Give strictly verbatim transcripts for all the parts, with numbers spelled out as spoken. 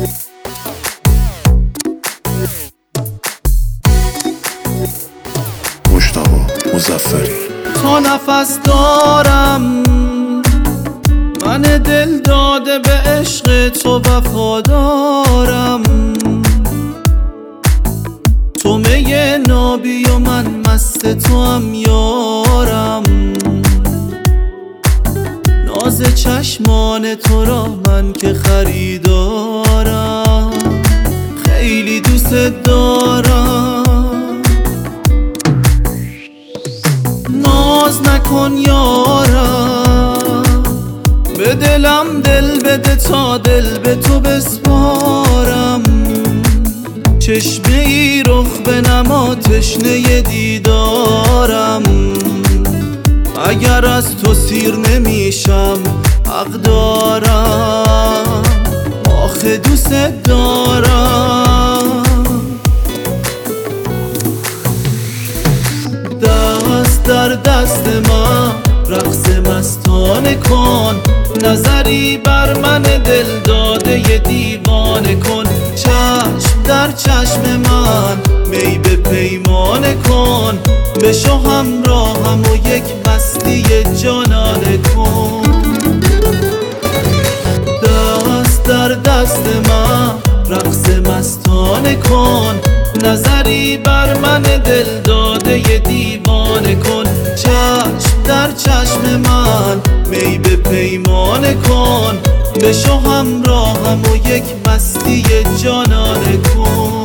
مجتبی مظفری. تا نفس دارم من دل داده به عشق تو وفادارم، تو می نابی و من مست تو هم یارم، ناز چشمان تو را من که خریدارم، خیلی دوست دارم. ناز نکن یارم، به دلم دل بده تا دل به تو بسپارم، چشمه ای رخ به نما تشنه دیدارم، اگر از تو سیر نمیشم حق دارم، آخه دوست دارم. دست در دست من رقص مستانه کن، نظری بر من دل داده ی دیوانه کن، چشم در چشم من می به پیمانه کن، بشو همراهم و یک مستی جانانه کن. دست در دست من رقص مستانه کن، نظری بر من دل داده ی دیوانه کن، چشم در چشم من می به پیمانه کن، بشو همراهم و یک مستی جانانه کن.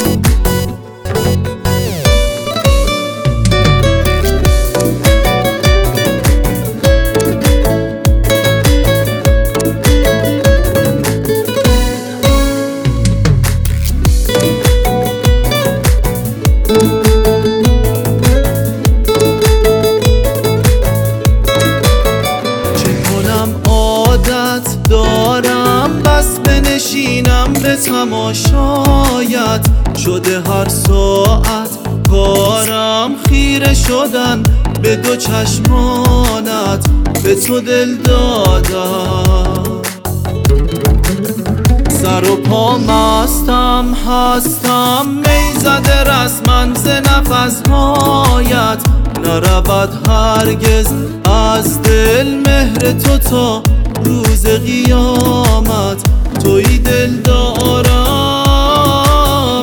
دارم بس بنشینم به تماشایت، شده هر ساعت کارم خیره شدن به دو چشمانت، به تو دل دادم، سر و پا مستم هستم، می زده رسمن ز نفسهایت، نرود هرگز از دل مهر تو تا روز قیامت، توی دل دارم.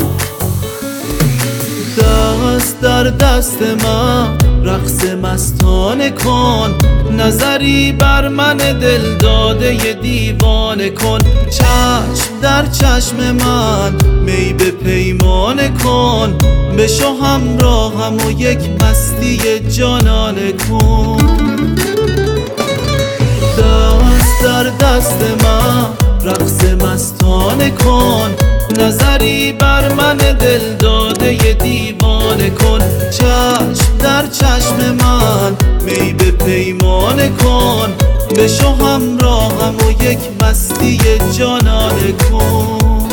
دست در دست من رقص مستانه کن، نظری بر من دل داده ی دیوانه کن، چشم در چشم من می به پیمانه کن، بشو همراهم و یک مستی جانانه کن. دست در دست من رقص مستانه کن، نظری بر من دل داده ی دیوانه کن، چشم در چشم من می به پیمانه کن، بشو همراهم و یک مستی جانانه کن.